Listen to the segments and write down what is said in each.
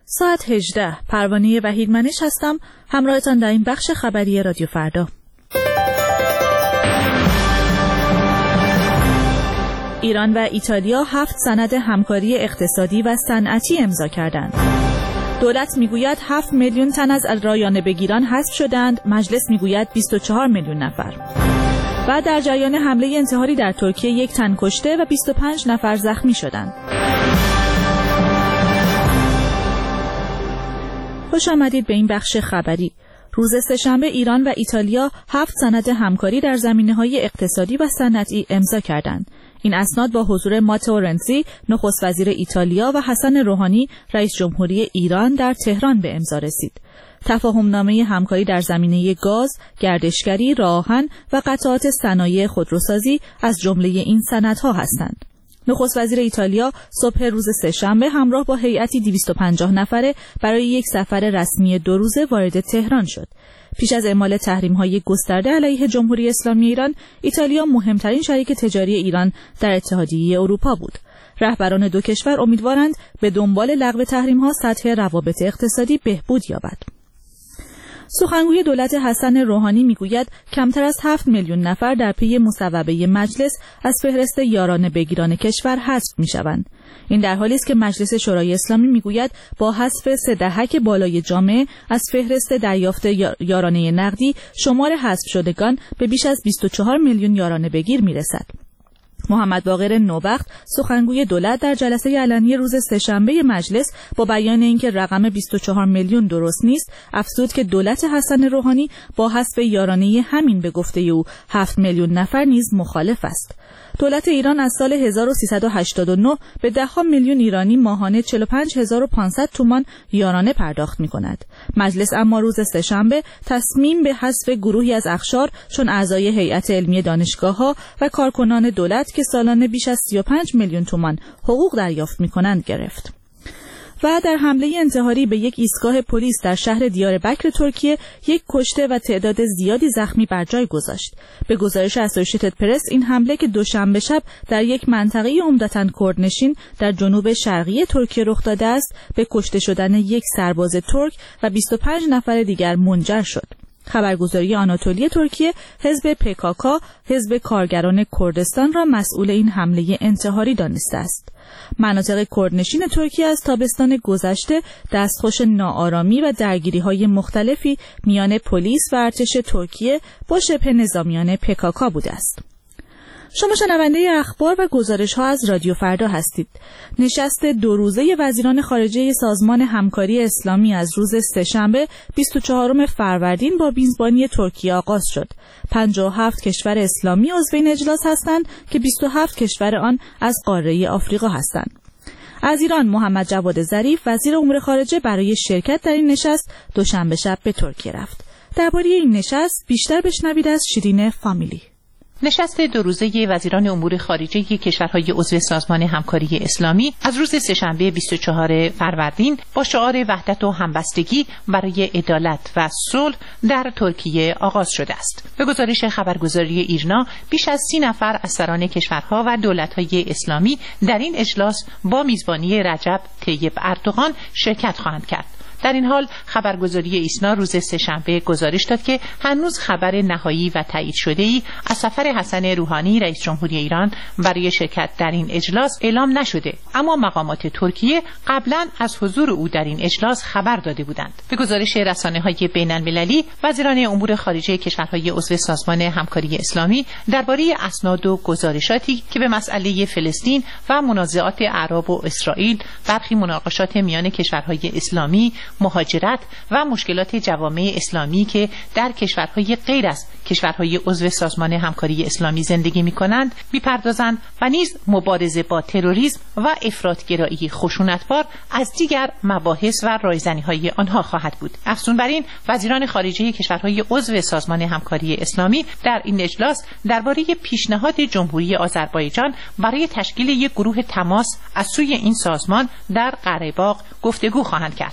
ساعت 18 پروانه وحیدمنش هستم، همراهتان در این بخش خبری رادیو فردا. ایران و ایتالیا 7 سند همکاری اقتصادی و صنعتی امضا کردند. دولت میگوید 7 میلیون تن از رایانه بگیران حذف شدند، مجلس میگوید 24 میلیون نفر. و در جریان حمله انتحاری در ترکیه 1 تن کشته و 25 نفر زخمی شدند. خوش آمدید به این بخش خبری. روز سه‌شنبه ایران و ایتالیا 7 سند همکاری در زمینه‌های اقتصادی و صنعتی امضا کردند. این اسناد با حضور ماتئو رنزی نخست وزیر ایتالیا و حسن روحانی رئیس جمهوری ایران در تهران به امضا رسید. تفاهمنامه همکاری در زمینه گاز، گردشگری، راه آهن و قطعات صنایع خودروسازی از جمله این سندها هستند. نخست وزیر ایتالیا صبح روز سه‌شنبه همراه با هیئتی 250 نفره برای یک سفر رسمی 2 روزه وارد تهران شد. پیش از اعمال تحریم‌های گسترده علیه جمهوری اسلامی ایران، ایتالیا مهمترین شریک تجاری ایران در اتحادیه اروپا بود. رهبران دو کشور امیدوارند به دنبال لغو تحریم‌ها سطح روابط اقتصادی بهبود یابد. سخنگوی دولت حسن روحانی میگوید کمتر از 7 میلیون نفر در پی مصوبه مجلس از فهرست یارانه بگیران کشور حذف میشوند. این در حالی است که مجلس شورای اسلامی میگوید با حذف 3 دهک بالای جامعه از فهرست دریافت یارانه نقدی، شمار حذف شدگان به بیش از 24 میلیون یارانه بگیر میرسد. محمد باقر نوبخت سخنگوی دولت در جلسه علنی روز سه‌شنبه مجلس با بیان اینکه رقم 24 میلیون درست نیست، افزود که دولت حسن روحانی با حذف یارانه همین به گفته او 7 میلیون نفر نیز مخالف است. دولت ایران از سال 1389 به 10 میلیون ایرانی ماهانه 45500 تومان یارانه پرداخت می‌کند. مجلس اما روز سه‌شنبه تصمیم به حذف گروهی از اقشار چون اعضای هیئت علمی دانشگاه‌ها و کارکنان دولت که سالانه بیش از 35 میلیون تومان حقوق دریافت می‌کنند گرفت. و در حمله انتحاری به یک ایستگاه پلیس در شهر دیاربکر ترکیه 1 کشته و تعداد زیادی زخمی بر جای گذاشت. به گزارش اسوشییتد پرس، این حمله که دوشنبه شب در یک منطقه عمدتاً کردنشین در جنوب شرقی ترکیه رخ داده است، به کشته شدن 1 سرباز ترک و 25 نفر دیگر منجر شد. خبرگزاری آناتولی ترکیه حزب PKK، حزب کارگران کردستان را مسئول این حمله انتحاری دانسته است. مناطق کردنشین ترکیه از تابستان گذشته دستخوش ناآرامی و درگیری‌های مختلفی میان پلیس و ارتش ترکیه با شبه نظامیان PKK بوده است. شما شنونده اخبار و گزارش‌ها از رادیو فردا هستید. نشست 2 روزه وزیران خارجه سازمان همکاری اسلامی از روز سه‌شنبه 24 فروردین با میزبانی ترکیه آغاز شد. 57 کشور اسلامی عضو این اجلاس هستند که 27 کشور آن از قاره آفریقا هستند. از ایران محمد جواد ظریف وزیر امور خارجه برای شرکت در این نشست دوشنبه شب به ترکیه رفت. درباره این نشست بیشتر بشنوید از شیرین فامیلی. نشست 2 روزه وزیران امور خارجه کشورهای عضو سازمان همکاری اسلامی از روز سه‌شنبه 24 فروردین با شعار وحدت و همبستگی برای عدالت و صلح در ترکیه آغاز شده است. به گزارش خبرگزاری ایرنا، بیش از 30 نفر از سران کشورها و دولت‌های اسلامی در این اجلاس با میزبانی رجب طیب اردوغان شرکت خواهند کرد. در این حال خبرگزاری ایسنا روز سه‌شنبه گزارش داد که هنوز خبر نهایی و تایید شده‌ای از سفر حسن روحانی رئیس جمهوری ایران برای شرکت در این اجلاس اعلام نشده، اما مقامات ترکیه قبلا از حضور او در این اجلاس خبر داده بودند. به گزارش رسانه‌های بین‌المللی، وزیران امور خارجه کشورهای عضو سازمان همکاری اسلامی درباره اسناد و گزارشاتی که به مسئله فلسطین و منازعات عرب و اسرائیل، برخی مناقشات میان کشورهای اسلامی، مهاجرت و مشکلات جوامع اسلامی که در کشورهای غیر از کشورهای عضو سازمان همکاری اسلامی زندگی می‌کنند می‌پردازند و نیز مبارزه با تروریسم و افراط‌گرایی خشونتبار از دیگر مباحث و رایزنی‌های آنها خواهد بود. افزون بر این، وزیران خارجه کشورهای عضو سازمان همکاری اسلامی در این اجلاس درباره پیشنهاد جمهوری آذربایجان برای تشکیل یک گروه تماس از سوی این سازمان در قره‌باغ گفتگو خواهند کرد. درگیری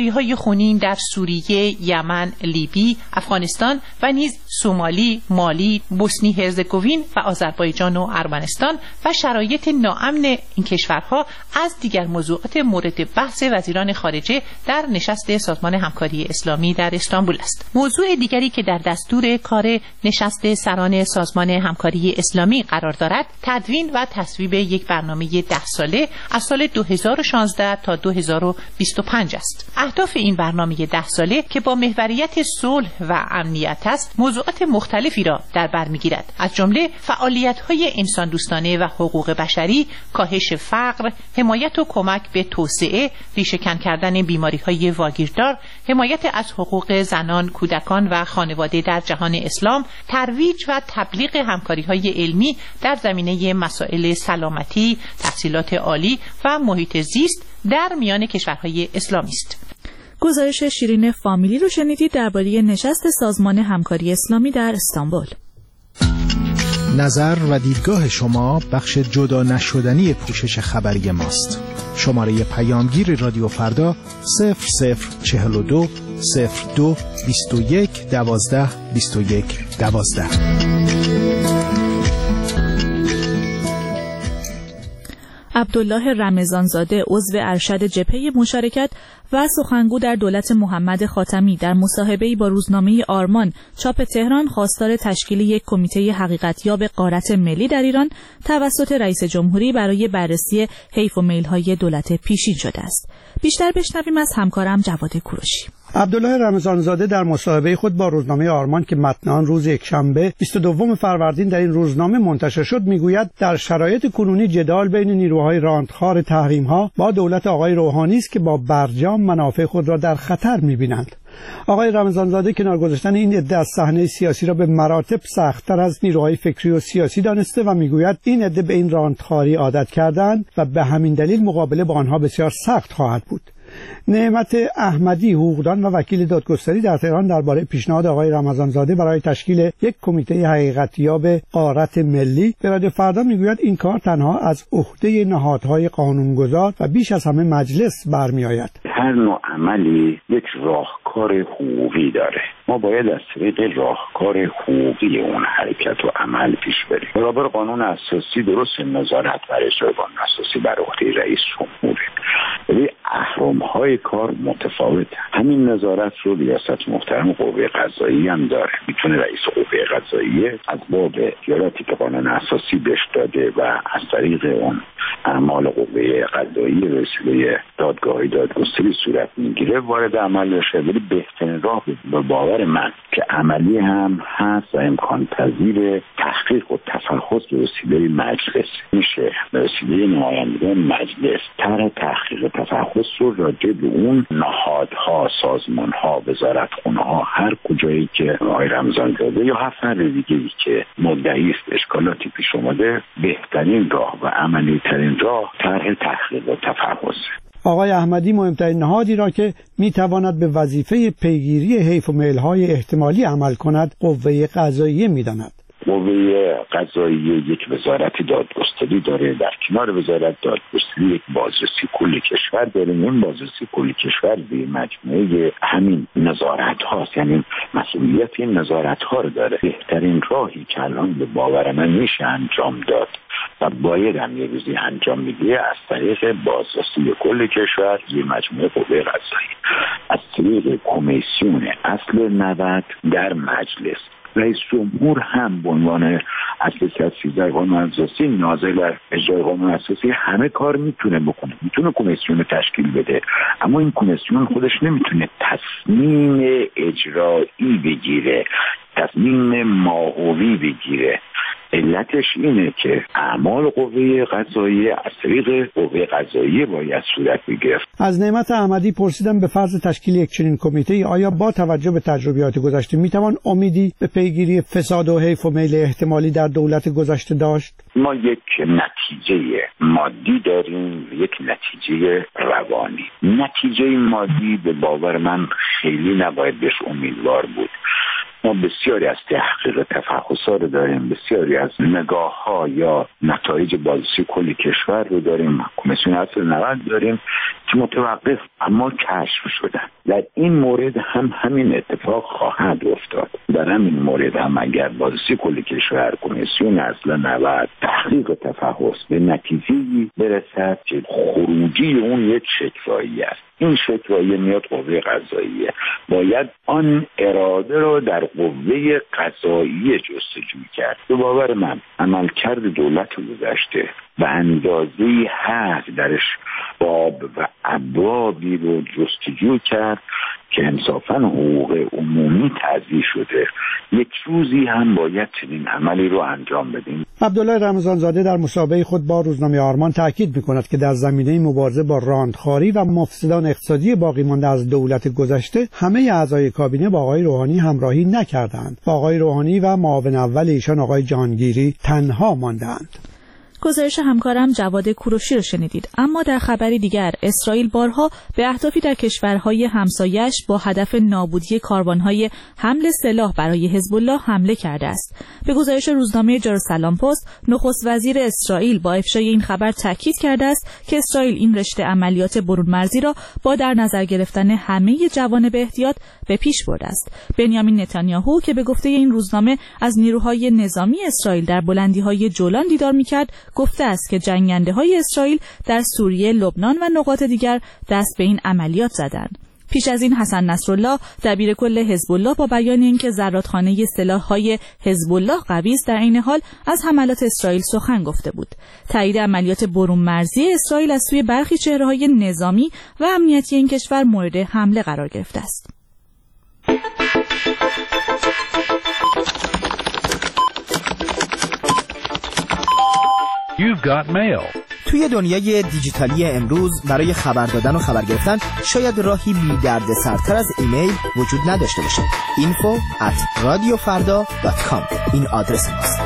بیماری‌های خونین در سوریه، یمن، لیبی، افغانستان و نیز سومالی، مالی، بوسنی هرزگوین و آذربایجان و ارمنستان و شرایط ناامن این کشورها از دیگر موضوعات مورد بحث وزیران خارجه در نشست سازمان همکاری اسلامی در استانبول است. موضوع دیگری که در دستور کار نشست سران سازمان همکاری اسلامی قرار دارد، تدوین و تصویب یک برنامه 10 ساله از سال 2016 تا 2025 است. اهداف این برنامه 10 ساله که با محوریت صلح و امنیت است، موضوعات مختلفی را در بر می‌گیرد، از جمله فعالیت‌های انسان دوستانه و حقوق بشری، کاهش فقر، حمایت و کمک به توسعه، ریشه‌کن کردن بیماری‌های واگیردار، حمایت از حقوق زنان، کودکان و خانواده در جهان اسلام، ترویج و تبلیغ همکاری‌های علمی در زمینه مسائل سلامتی، تحصیلات عالی و محیط زیست در میان کشورهای اسلامی است. گزارش شیرین فامیلی رو شنیدید درباره نشست سازمان همکاری اسلامی در استانبول. نظر و دیدگاه شما بخش جدا نشدنی پوشش خبری ماست. شماره پیامگیر رادیو فردا 0042 02 21 12 21 12. عبدالله رمضانزاده عضو ارشد جبهه مشارکت و سخنگو در دولت محمد خاتمی در مصاحبه‌ای با روزنامه آرمان چاپ تهران خواستار تشکیل یک کمیته حقیقتیاب غارت ملی در ایران توسط رئیس جمهوری برای بررسی حیف و میل‌های دولت پیشین شده است. بیشتر بشنویم از همکارم جواد کوروشی. عبدالله رمضانزاده در مصاحبه خود با روزنامه آرمان که متن آن روز یکشنبه 22 فروردین در این روزنامه منتشر شد میگوید در شرایط کنونی جدال بین نیروهای راندخوار تحریم‌ها با دولت آقای روحانی است که با برجام منافع خود را در خطر می‌بینند. آقای رمضانزاده کنار گذاشتن این عده از صحنه سیاسی را به مراتب سخت‌تر از نیروهای فکری و سیاسی دانسته و میگوید این عده به این راندخواری عادت کردند و به همین دلیل مقابله با آنها بسیار سخت خواهد بود. نعمت احمدی حقوقدان و وکیل دادگستری در تهران درباره پیشنهاد آقای رمضانزاده برای تشکیل یک کمیته حقیقتیاب غارت ملی به رادیو فردا میگوید این کار تنها از عهده نهادهای قانونگذار و بیش از همه مجلس برمیآید. هر نوع عملی یک راهکار حقوقی داره. ما باید از طریق راهکار حقوقی اون حرکت و عمل پیش بریم. برابر قانون اساسی درست نظارت بر اجرای قانون اساسی بر عهده رئیس جمهوره، ولی اهرم‌های کار متفاوته. همین نظارت رو ریاست محترم قوه قضاییه هم داره. میتونه رئیس قوه قضاییه از باب اختیاراتی که قانون اساسی بهش داده و از طریق اون اعمال قوه قضاییه به وسیله دادگاهی دادگستری صورت میگیره وارد عمل بشه. ولی بهترین راه به باور من که عملی هم هست و امکان پذیر تحقیق و تفحص به وسیله مجلس میشه. به وسیله نمایندگان مجلس طرح تحقیق و تفحص رو راجع به اون نهادها، سازمانها، وزارتخونه‌ها، هر کجایی که آقای رمضانزاده یا هر فرد دیگه‌ای که مدعی است اشکالاتی پیش اومده، بهترین راه و عملی ترین راه طرح تحقیق و تفحص. آقای احمدی مهمترین نهادی را که میتواند به وظیفه پیگیری حیف و میل‌های احتمالی عمل کند قوه قضاییه میداند. قوه قضاییه یک وزارت دادگستری داره، در کنار وزارت دادگستری یک بازرسی کل کشور داره. این بازرسی کل کشور به مجموعه همین نظارت هاست، یعنی مسئولیت این نظارت ها رو داره. بهترین راهی که الان به باور من میشه انجام داد و باید هم یه روزی انجام میگیره از طریق بازرسی کل کشور زیر مجموعه قوه قضاییه، از طریق کمیسیون اصل 90 در مجلس. رئیس جمهور هم به عنوان اصل 13 قانون اساسی ناظر بر اجرای قانون اساسی همه کار میتونه بکنه، میتونه کمیسیون تشکیل بده، اما این کمیسیون خودش نمیتونه تصمیم اجرایی بگیره، تصمیم ماهوی بگیره. علتش اینه که اعمال قوه قضاییه از طریق قوه قضاییه باید صورت بگیرد. از نعمت احمدی پرسیدم به فرض تشکیل یک چنین کمیته آیا با توجه به تجربیات گذشته میتوان امیدی به پیگیری فساد و حیف و میل احتمالی در دولت گذشته داشت؟ ما یک نتیجه مادی داریم، یک نتیجه روانی. نتیجه مادی به باور من خیلی نباید بهش امیدوار بود. ما بسیاری از تحقیق تفحص‌ها رو داریم، بسیاری از نگاه‌ها یا نتایج بازرسی کل کشور رو داریم، کمیسیون اصل 90 داریم که متوقف اما کشف شدن. در این مورد هم همین اتفاق خواهد افتاد. در همین مورد هم اگر بازرسی کل کشور کمیسیون اصلا نباید تحقیق و تفحص به نتیجه‌ای برسد که خروجی اون یک شکوایی است. این شکوایی میاد قوه قضاییه، باید آن اراده رو در قوه قضاییه جستجو کرد. به باور من عملکرد دولت گذشته به اندازه‌ای هست درش باب و ابوابی رو جستجو کرد که انصافاً حقوق عمومی تضییع شده. یک روزی هم باید چنین عملی رو انجام بدیم. عبدالله رمضانزاده در مصاحبه خود با روزنامه آرمان تاکید می‌کند که در زمینه مبارزه با راندخواری و مفسدان اقتصادی باقی مانده از دولت گذشته همه اعضای کابینه با آقای روحانی همراهی نکردند. آقای روحانی و معاون اول ایشان آقای جهانگیری تنها ماندند. گزارش همکارم جواد کوروشی رو شنیدید. اما در خبری دیگر، اسرائیل بارها به اهدافی در کشورهای همسایش با هدف نابودی کاروانهای حمل سلاح برای حزب الله حمله کرده است. به گزارش روزنامه جروسلم پست، نخست وزیر اسرائیل با افشای این خبر تاکید کرده است که اسرائیل این رشته عملیات برون مرزی را با در نظر گرفتن همه جوانب احتیاط به پیش برده است. بنیامین نتانیاهو که به گفته این روزنامه از نیروهای نظامی اسرائیل در بلندی‌های جولان دیدار می‌کرد، گفته است که جنگنده‌های اسرائیل در سوریه، لبنان و نقاط دیگر دست به این عملیات زدند. پیش از این حسن نصرالله دبیر کل حزب الله با بیان اینکه زرادخانه سلاح‌های حزب الله قوی است، در عین حال از حملات اسرائیل سخن گفته بود. تایید عملیات برون مرزی اسرائیل از سوی برخی چهره‌های نظامی و امنیتی این کشور مورد حمله قرار گرفته است. You've got mail. توی دنیای دیجیتالی امروز برای خبر دادن و خبر گرفتن شاید راهی بی دردسرتر از ایمیل وجود نداشته باشه. info@radiofarda.com این آدرس ماست.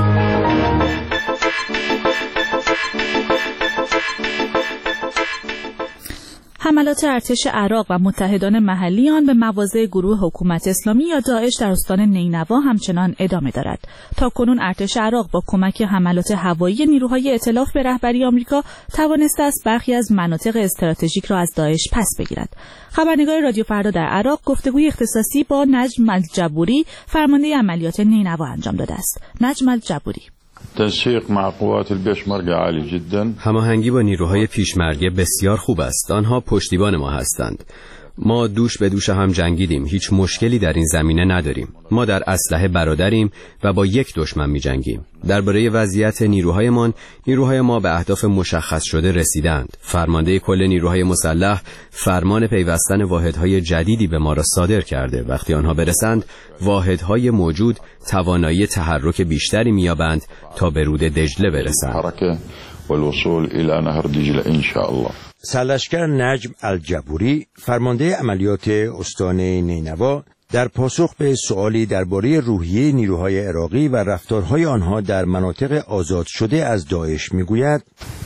حملات ارتش عراق و متحدان محلی آن به مواضع گروه حکومت اسلامی یا داعش در استان نینوا همچنان ادامه دارد. تاکنون ارتش عراق با کمک حملات هوایی نیروهای ائتلاف به رهبری آمریکا توانسته است برخی از مناطق استراتژیک را از داعش پس بگیرد. خبرنگار رادیو فردا در عراق گفتگوی اختصاصی با نجم الجبوری فرمانده عملیات نینوا انجام داده است. نجم الجبوری: تنسیق مع قوات الپیشمرگه عالی جدا. هماهنگی با نیروهای پیشمرگه بسیار خوب است. آنها پشتیبان ما هستند. ما دوش به دوش هم جنگیدیم. هیچ مشکلی در این زمینه نداریم. ما در اسلحه برادریم و با یک دشمن می جنگیم. درباره وضعیت نیروهای ما به اهداف مشخص شده رسیدند. فرمانده کل نیروهای مسلح فرمان پیوستن واحدهای جدیدی به ما را صادر کرده. وقتی آنها برسند، واحدهای موجود توانایی تحرک بیشتری می‌یابند تا به رود دجله برسند. حرکت والوصول الى نهر دجله ان شاء الله. سرلشکر نجم الجبوری فرمانده عملیات استان نینوا در پاسخ به سوالی درباره روحیه نیروهای عراقی و رفتارهای آنها در مناطق آزاد شده از داعش میگوید: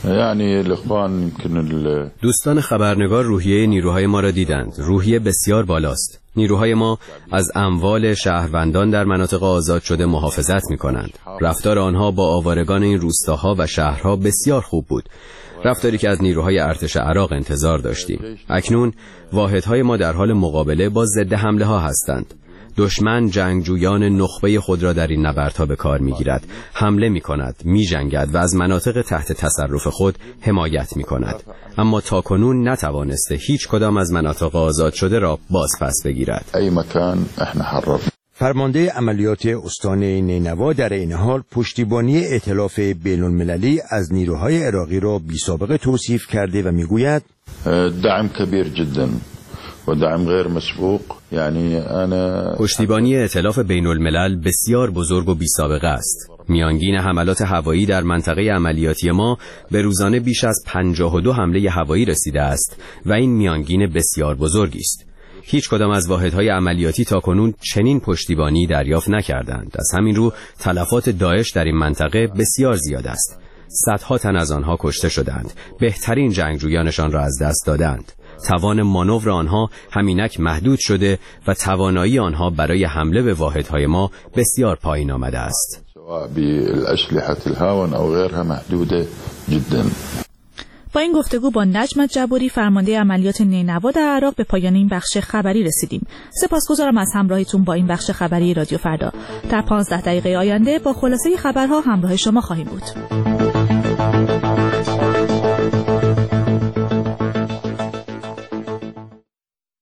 دوستان خبرنگار روحیه نیروهای ما را دیدند. روحیه بسیار بالاست. نیروهای ما از اموال شهروندان در مناطق آزاد شده محافظت می‌کنند. رفتار آنها با آوارگان این روستاها و شهرها بسیار خوب بود. رفتاری که از نیروهای ارتش عراق انتظار داشتیم. اکنون واحدهای ما در حال مقابله با ضد حمله ها هستند. دشمن جنگجویان نخبه خود را در این نبردها به کار می‌گیرد، حمله می‌کند، می‌جنگد و از مناطق تحت تصرف خود حمایت می‌کند. اما تاکنون نتوانسته هیچ کدام از مناطق آزاد شده را باز پس بگیرد. ای مکان احنا حرر. فرمانده عملیات استان نینوا در این حال پشتیبانی ائتلاف بین‌المللی از نیروهای عراقی را بی‌سابقه توصیف کرده و میگوید: دعم کبیر جدا و دعم غیر مسبوق. یعنی پشتیبانی ائتلاف بین‌الملل بسیار بزرگ و بی‌سابقه است. میانگین حملات هوایی در منطقه عملیاتی ما به روزانه بیش از 52 حمله هوایی رسیده است و این میانگین بسیار بزرگی است. هیچ کدام از واحدهای عملیاتی تاکنون چنین پشتیبانی دریافت نکردند. از همین رو تلفات داعش در این منطقه بسیار زیاد است. صدها تن از آنها کشته شدند. بهترین جنگجویانشان را از دست دادند. توان مانور آنها همینک محدود شده و توانایی آنها برای حمله به واحدهای ما بسیار پایین آمده است. بالاسلحه الهاون او غیرها محدوده جدا. با این گفتگو با نجم الجبوری فرمانده عملیات نینوا در عراق به پایان این بخش خبری رسیدیم. سپاسگزارم از همراهیتون با این بخش خبری رادیو فردا. در 15 دقیقه آینده با خلاصه خبرها همراه شما خواهیم بود.